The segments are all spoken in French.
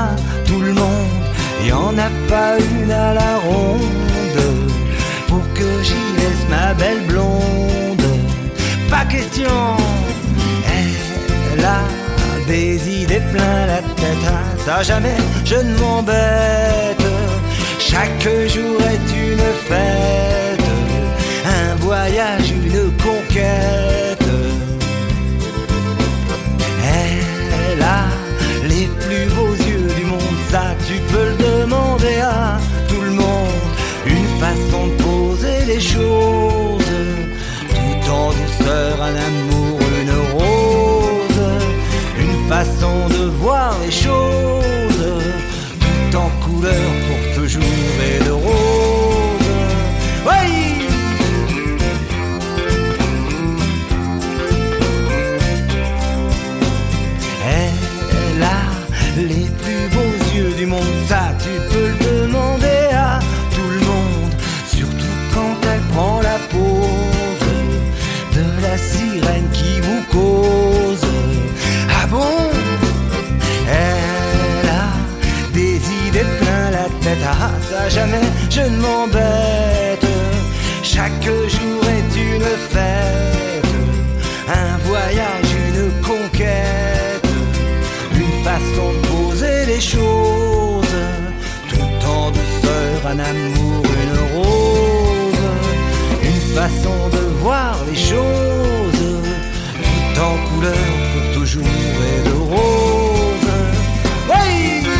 à tout le monde. Y en a pas une à la ronde pour que j'y laisse ma belle blonde. Pas question, elle a des idées plein la tête. Ça jamais je ne m'embête. Chaque jour est une fête, un voyage, une conquête. Elle a les plus beaux yeux du monde, ça tu peux le demander à tout le monde. Une façon de poser les choses, tout en douceur, un amour, une rose. Une façon de voir les choses, tout en couleur pour toujours et de rose. Oui! Elle a les plus beaux yeux du monde, ça tu peux le demander à tout le monde. Surtout quand elle prend la pose de la sirène qui vous cause. Ah bon? Elle a des idées plein la tête. Ah ça jamais je ne m'embête. Chaque jour est une fête, un voyage, une conquête. Une façon de poser les choses, tout en douceur, un amour, une rose. Une façon de voir les choses, tout en couleur pour toujours et de rose. Oui!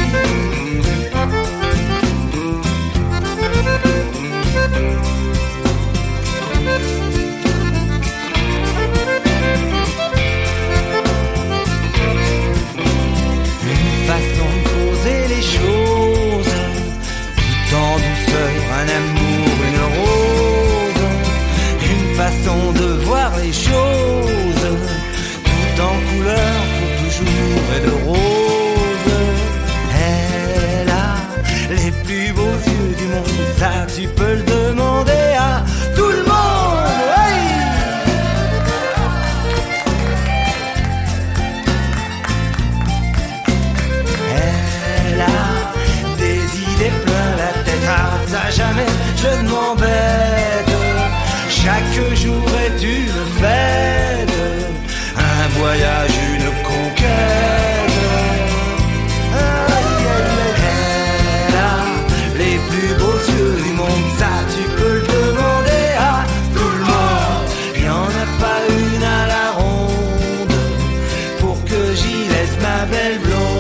Façon de poser les choses, tout en douceur, un amour, une rose. Une façon de voir les choses, tout en couleur pour toujours et de rose. Elle a les plus beaux yeux du monde, ça tu peux le demander à tout le monde. Hey! Elle a des idées plein la tête. Ah, ça jamais je ne m'embête. Chaque jour est une fête, un voyage, une conquête. Elle a les plus beaux yeux du monde, ça tu peux le demander à tout le monde. Il n'y en a pas une à la ronde pour que j'y laisse ma belle blonde.